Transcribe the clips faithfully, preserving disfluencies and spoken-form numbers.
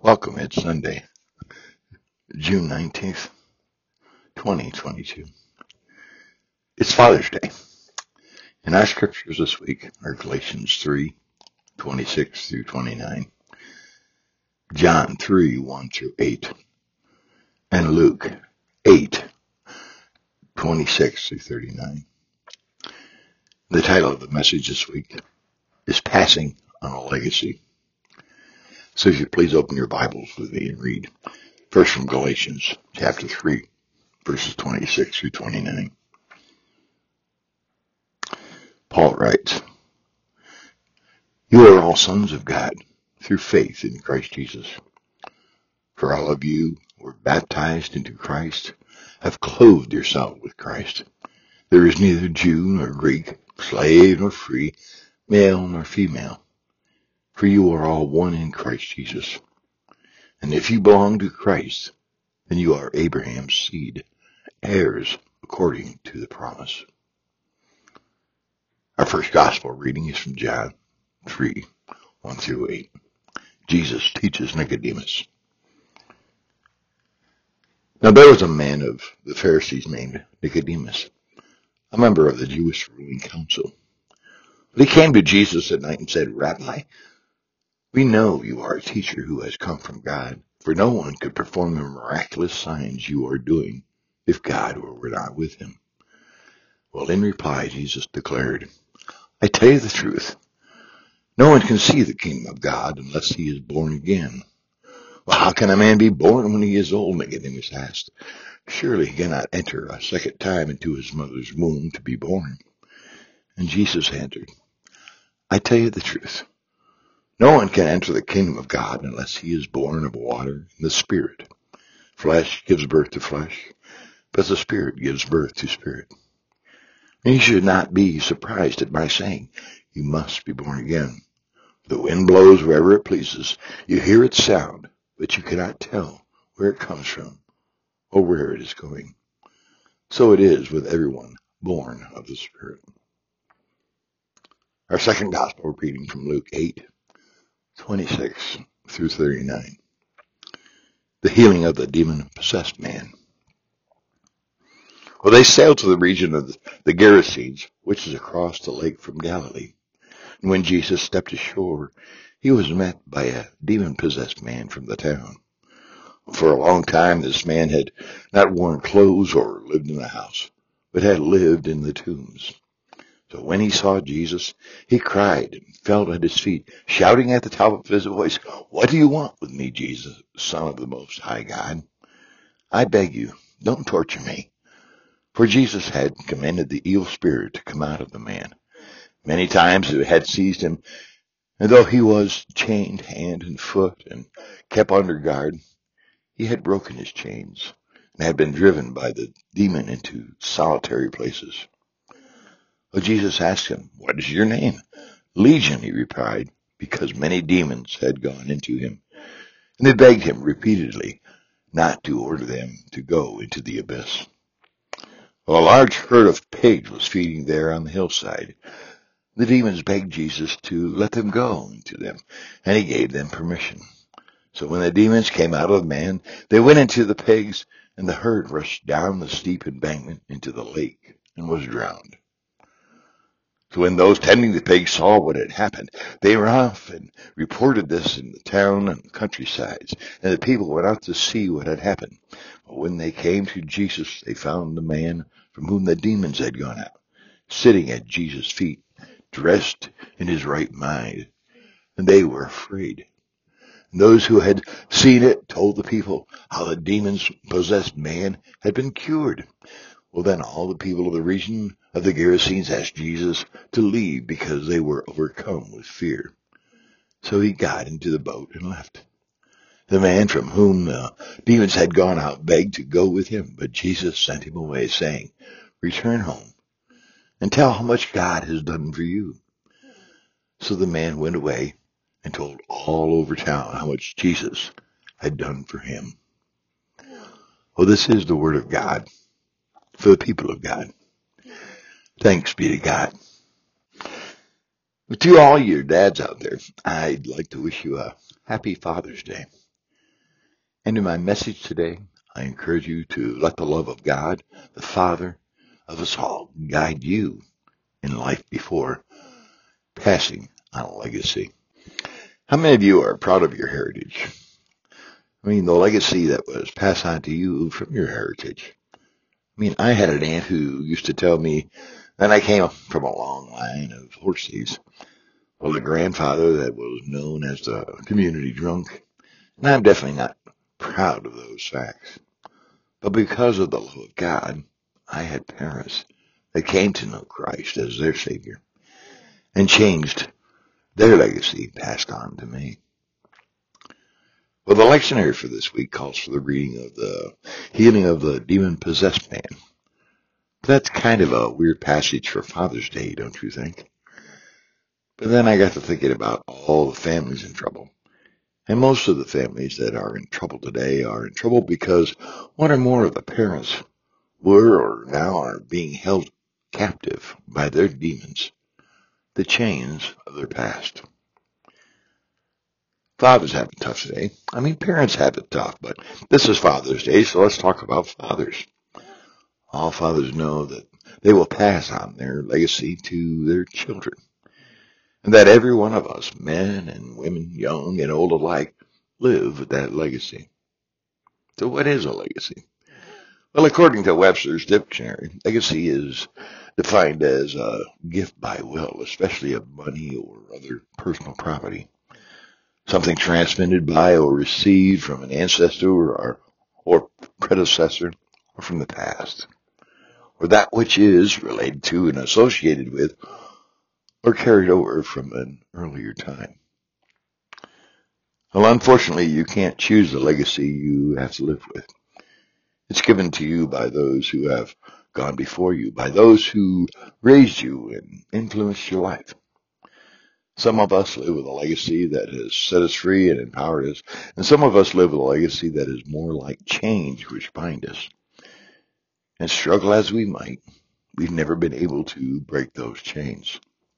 Welcome. It's Sunday, June nineteenth, twenty twenty-two. It's Father's Day. And our scriptures this week are Galatians three, twenty-six through twenty-nine, John three, one through eight, and Luke eight, twenty-six through thirty-nine. The title of the message this week is Passing on a Legacy. So if you please open your Bibles with me and read first from Galatians chapter three, verses twenty-six through twenty-nine. Paul writes, "You are all sons of God through faith in Christ Jesus. For all of you who were baptized into Christ have clothed yourself with Christ. There is neither Jew nor Greek, slave nor free, male nor female, for you are all one in Christ Jesus. And if you belong to Christ, then you are Abraham's seed, heirs according to the promise." Our first gospel reading is from John three, one through eight. Jesus teaches Nicodemus. Now there was a man of the Pharisees named Nicodemus, a member of the Jewish ruling council. But he came to Jesus at night and said, "Rabbi, we know you are a teacher who has come from God, for no one could perform the miraculous signs you are doing if God were not with him." Well, in reply, Jesus declared, "I tell you the truth. No one can see the kingdom of God unless he is born again." "Well, how can a man be born when he is old?" Nicodemus asked. "Surely he cannot enter a second time into his mother's womb to be born." And Jesus answered, "I tell you the truth. No one can enter the kingdom of God unless he is born of water and the Spirit. Flesh gives birth to flesh, but the Spirit gives birth to spirit. And you should not be surprised at my saying, 'You must be born again.' The wind blows wherever it pleases. You hear its sound, but you cannot tell where it comes from or where it is going. So it is with everyone born of the Spirit." Our second gospel reading from Luke eight, twenty-six through thirty-nine. The healing of the demon-possessed man. Well, they sailed to the region of the Gerasenes, which is across the lake from Galilee. And when Jesus stepped ashore, he was met by a demon-possessed man from the town. For a long time, this man had not worn clothes or lived in a house, but had lived in the tombs. So when he saw Jesus, he cried and fell at his feet, shouting at the top of his voice, "What do you want with me, Jesus, Son of the Most High God? I beg you, don't torture me." For Jesus had commanded the evil spirit to come out of the man. Many times it had seized him, and though he was chained hand and foot and kept under guard, he had broken his chains and had been driven by the demon into solitary places. Well, Jesus asked him, "What is your name?" "Legion," he replied, because many demons had gone into him. And they begged him repeatedly not to order them to go into the abyss. Well, a large herd of pigs was feeding there on the hillside. The demons begged Jesus to let them go into them, and he gave them permission. So when the demons came out of the man, they went into the pigs, and the herd rushed down the steep embankment into the lake and was drowned. So when those tending the pigs saw what had happened, they ran off and reported this in the town and countrysides, and the people went out to see what had happened. But when they came to Jesus, they found the man from whom the demons had gone out, sitting at Jesus' feet, dressed in his right mind, and they were afraid. And those who had seen it told the people how the demons-possessed man had been cured. Well, then all the people of the region of the Gerasenes asked Jesus to leave because they were overcome with fear. So he got into the boat and left. The man from whom the demons had gone out begged to go with him, but Jesus sent him away, saying, "Return home and tell how much God has done for you." So the man went away and told all over town how much Jesus had done for him. Well, this is the word of God for the people of God. Thanks be to God. To all your dads out there, I'd like to wish you a happy Father's Day. And in my message today, I encourage you to let the love of God, the Father of us all, guide you in life before passing on a legacy. How many of you are proud of your heritage? I mean, the legacy that was passed on to you from your heritage. I mean, I had an aunt who used to tell me that I came from a long line of horse thieves. Well, a grandfather that was known as the community drunk. And I'm definitely not proud of those facts. But because of the love of God, I had parents that came to know Christ as their Savior and changed their legacy passed on to me. Well, the lectionary for this week calls for the reading of the healing of the demon-possessed man. That's kind of a weird passage for Father's Day, don't you think? But then I got to thinking about all the families in trouble. And most of the families that are in trouble today are in trouble because one or more of the parents were or now are being held captive by their demons, the chains of their past. Fathers have it tough today. I mean, parents have it tough, but this is Father's Day, so let's talk about fathers. All fathers know that they will pass on their legacy to their children, and that every one of us, men and women, young and old alike, live with that legacy. So what is a legacy? Well, according to Webster's dictionary, legacy is defined as a gift by will, especially of money or other personal property. Something transmitted by or received from an ancestor or, or predecessor or from the past, or that which is related to and associated with or carried over from an earlier time. Well, unfortunately, you can't choose the legacy you have to live with. It's given to you by those who have gone before you, by those who raised you and influenced your life. Some of us live with a legacy that has set us free and empowered us, and some of us live with a legacy that is more like chains which bind us. And struggle as we might, we've never been able to break those chains.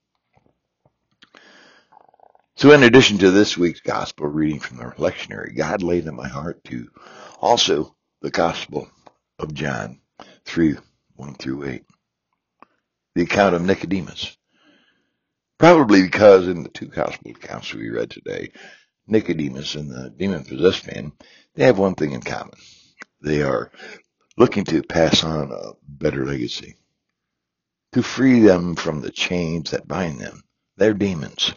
So in addition to this week's gospel reading from the lectionary, God laid in my heart to also the Gospel of John three, one through eight. The account of Nicodemus. Probably because in the two gospel accounts we read today, Nicodemus and the demon-possessed man, they have one thing in common. They are looking to pass on a better legacy, to free them from the chains that bind them, their demons.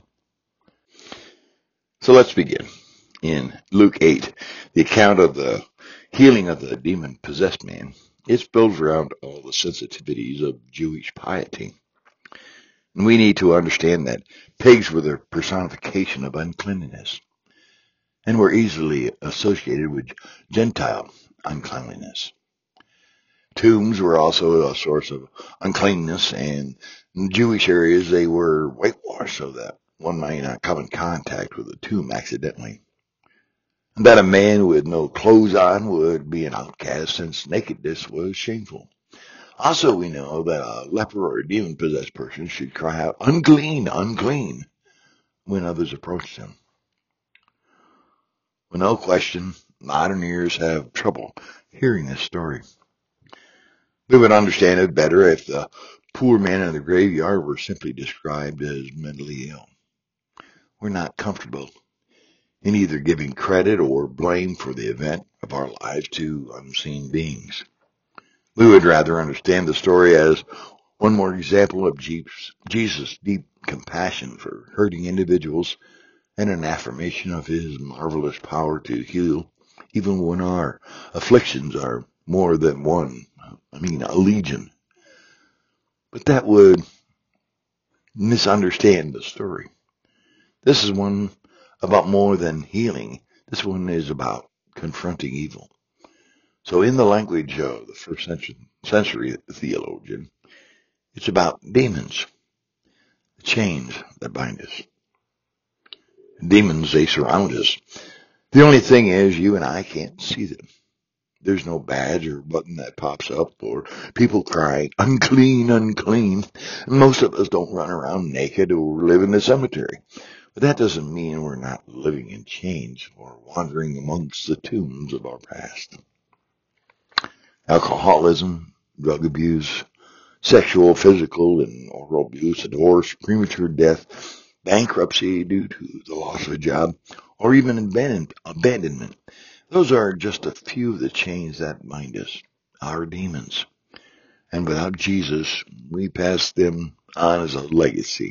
So let's begin. In Luke eight, the account of the healing of the demon-possessed man, it's built around all the sensitivities of Jewish piety. And we need to understand that pigs were the personification of uncleanliness and were easily associated with Gentile uncleanliness. Tombs were also a source of uncleanness, and in Jewish areas they were whitewashed so that one might not come in contact with a tomb accidentally. And that a man with no clothes on would be an outcast, since nakedness was shameful. Also, we know that a leper or a demon-possessed person should cry out, "Unclean, unclean," when others approach them. Well, no question, modern ears have trouble hearing this story. We would understand it better if the poor man in the graveyard were simply described as mentally ill. We're not comfortable in either giving credit or blame for the event of our lives to unseen beings. We would rather understand the story as one more example of Jesus' deep compassion for hurting individuals and an affirmation of his marvelous power to heal, even when our afflictions are more than one, I mean a legion. But that would misunderstand the story. This is one about more than healing. This one is about confronting evil. So in the language of the first century, century theologian, it's about demons, the chains that bind us. Demons, they surround us. The only thing is you and I can't see them. There's no badge or button that pops up or people crying, "Unclean, unclean." And most of us don't run around naked or live in the cemetery. But that doesn't mean we're not living in chains or wandering amongst the tombs of our past. Alcoholism, drug abuse, sexual, physical, and oral abuse, divorce, premature death, bankruptcy due to the loss of a job, or even abandon- abandonment. Those are just a few of the chains that bind us, our demons. And without Jesus, we pass them on as a legacy.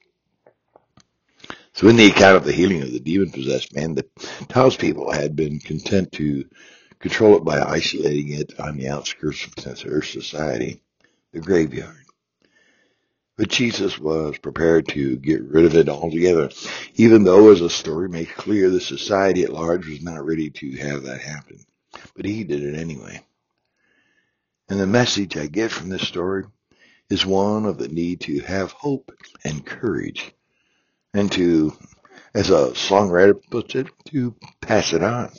So in the account of the healing of the demon-possessed man, the townspeople had been content to control it by isolating it on the outskirts of their society, the graveyard. But Jesus was prepared to get rid of it altogether, even though, as the story makes clear, the society at large was not ready to have that happen. But he did it anyway. And the message I get from this story is one of the need to have hope and courage, and to, as a songwriter puts it, to pass it on.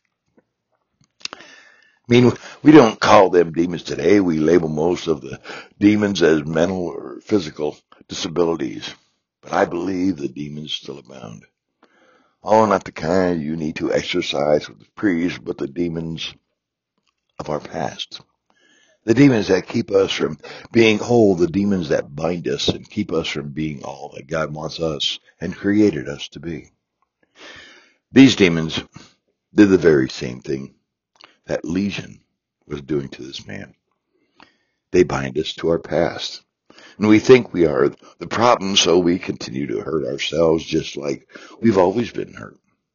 I mean, we don't call them demons today. We label most of the demons as mental or physical disabilities. But I believe the demons still abound. Oh, not the kind you need to exorcise with the priest, but the demons of our past. The demons that keep us from being whole, the demons that bind us and keep us from being all that God wants us and created us to be. These demons did the very same thing that Legion was doing to this man. They bind us to our past. And we think we are the problem, so we continue to hurt ourselves just like we've always been hurt.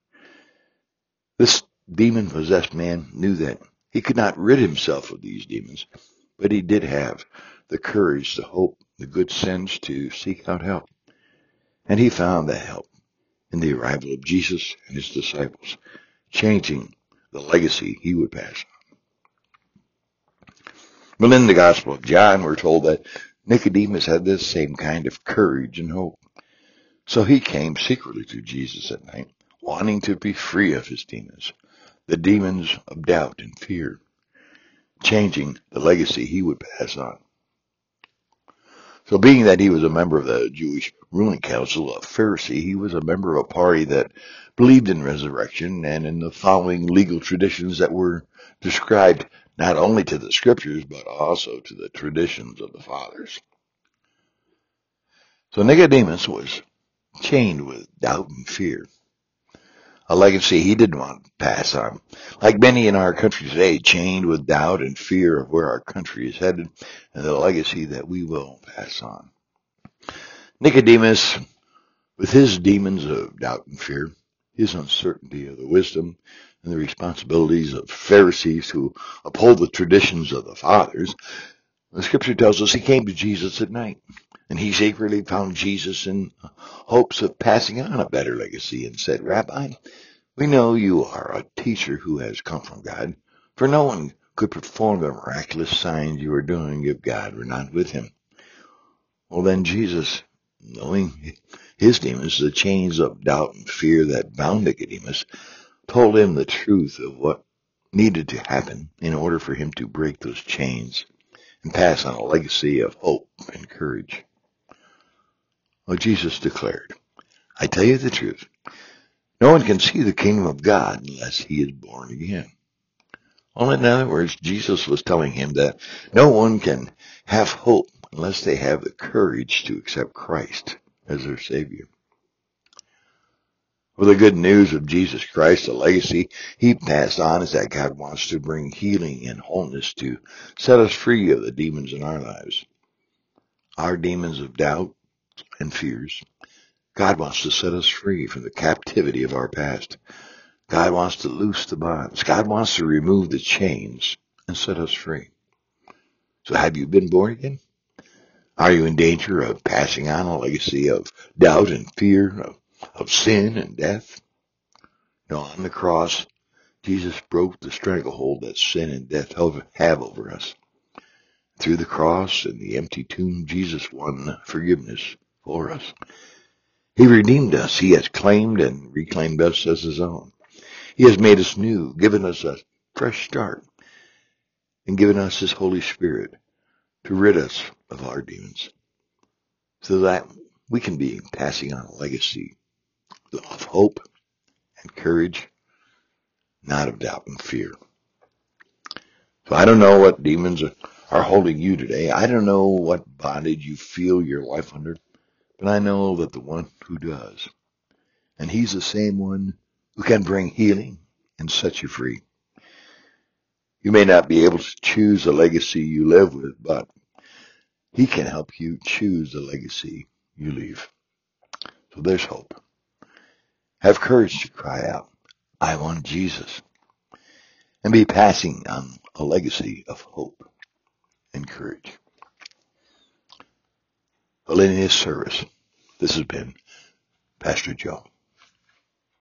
This demon-possessed man knew that he could not rid himself of these demons, but he did have the courage, the hope, the good sense to seek out help. And he found that help in the arrival of Jesus and his disciples, changing the legacy he would pass on. But in the Gospel of John, we're told that Nicodemus had this same kind of courage and hope. So he came secretly to Jesus at night, wanting to be free of his demons, the demons of doubt and fear, changing the legacy he would pass on. So being that he was a member of the Jewish ruling council, a Pharisee, he was a member of a party that believed in resurrection and in the following legal traditions that were described not only to the scriptures, but also to the traditions of the fathers. So Nicodemus was chained with doubt and fear, a legacy he didn't want to pass on. Like many in our country today, chained with doubt and fear of where our country is headed and the legacy that we will pass on. Nicodemus, with his demons of doubt and fear, his uncertainty of the wisdom and the responsibilities of Pharisees who uphold the traditions of the fathers, the scripture tells us he came to Jesus at night. And he secretly found Jesus in hopes of passing on a better legacy and said, "Rabbi, we know you are a teacher who has come from God, for no one could perform the miraculous signs you are doing if God were not with him." Well, then Jesus, knowing his demons, the chains of doubt and fear that bound Nicodemus, told him the truth of what needed to happen in order for him to break those chains and pass on a legacy of hope and courage. Well, Jesus declared, "I tell you the truth, no one can see the kingdom of God unless he is born again." Well, in other words, Jesus was telling him that no one can have hope unless they have the courage to accept Christ as their Savior. Well, the good news of Jesus Christ, the legacy he passed on, is that God wants to bring healing and wholeness to set us free of the demons in our lives. Our demons of doubt and fears. God wants to set us free from the captivity of our past. God wants to loose the bonds. God wants to remove the chains and set us free. So have you been born again? Are you in danger of passing on a legacy of doubt and fear, of, of sin and death? No, on the cross, Jesus broke the stranglehold that sin and death have over us. Through the cross and the empty tomb, Jesus won forgiveness for us. He redeemed us. He has claimed and reclaimed us as his own. He has made us new, given us a fresh start, and given us his Holy Spirit to rid us of our demons, so that we can be passing on a legacy of hope and courage, not of doubt and fear. So I don't know what demons are, are holding you today. I don't know what bondage you feel your life under, but I know that the one who does, and he's the same one who can bring healing and set you free. You may not be able to choose the legacy you live with, but he can help you choose the legacy you leave. So there's hope. Have courage to cry out, I want Jesus, and be passing on a legacy of hope and courage. Well, in his service, this has been Pastor Joe.